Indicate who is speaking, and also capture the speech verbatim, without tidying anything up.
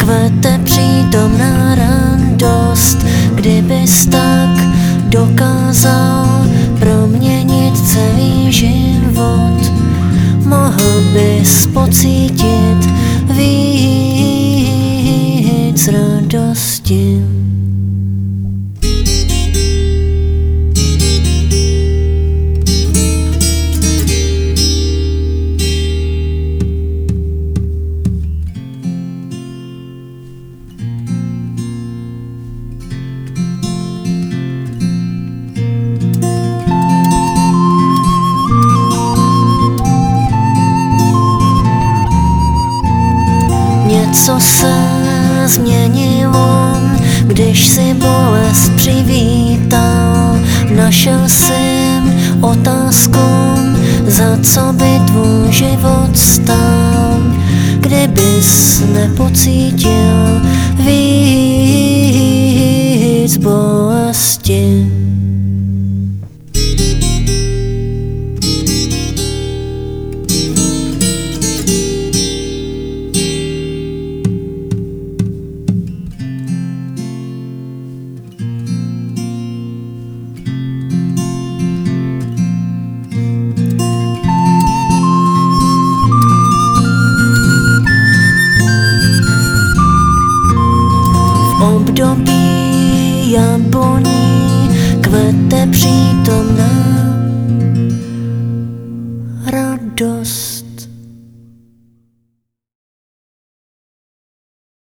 Speaker 1: kvete přítomná radost. Kdybys tak dokázal proměnit celý život, mohl bys pocítit víc radosti. Něco se změnilo, když si bolest přivítal. Našel jsem otázku, za co by tvůj život stál. Kdybys nepocítil víc bolesti.